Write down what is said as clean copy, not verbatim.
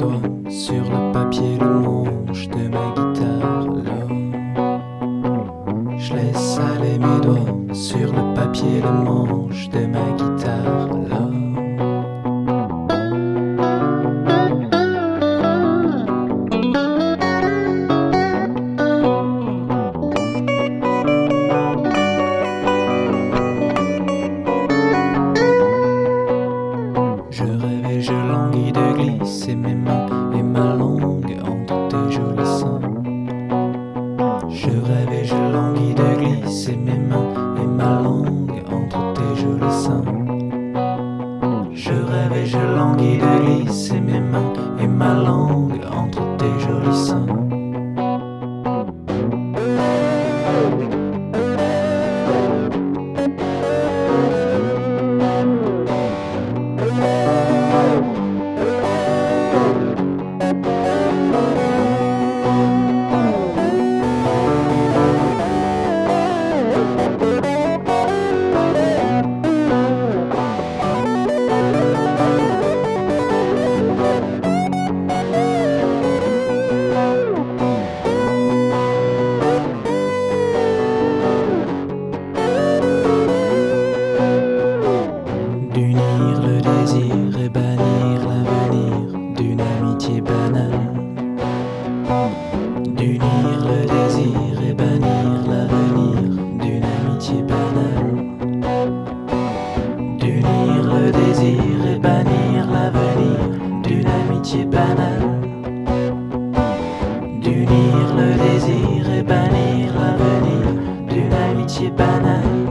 doigts sur le papier, le manche de ma guitare. Là, je laisse aller mes doigts sur le papier, le manche de ma guitare. Là. Je rêve et je languis de glisser mes mains et ma langue entre tes jolis seins. Je rêve et je languis de glisser mes mains et ma langue entre tes jolis seins. Je rêve et je languis de glisser mes mains et ma langue entre tes jolis seins. D'unir le désir et bannir l'avenir d'une amitié banale. D'unir le désir et bannir l'avenir d'une amitié banale. D'unir le désir et bannir l'avenir d'une amitié banale. D'unir le désir et bannir l'avenir d'une amitié banale.